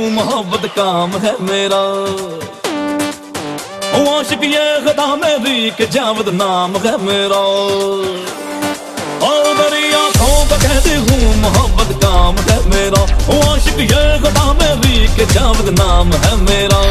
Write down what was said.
हूँ मोहब्बत काम है मेरा। आशिक ये खुदा मेरी के जावद नाम है मेरा। और मेरी आँखों का कहती हूँ मोहब्बत काम है मेरा। आशिक ये खुदा मेरी के जावद नाम है मेरा।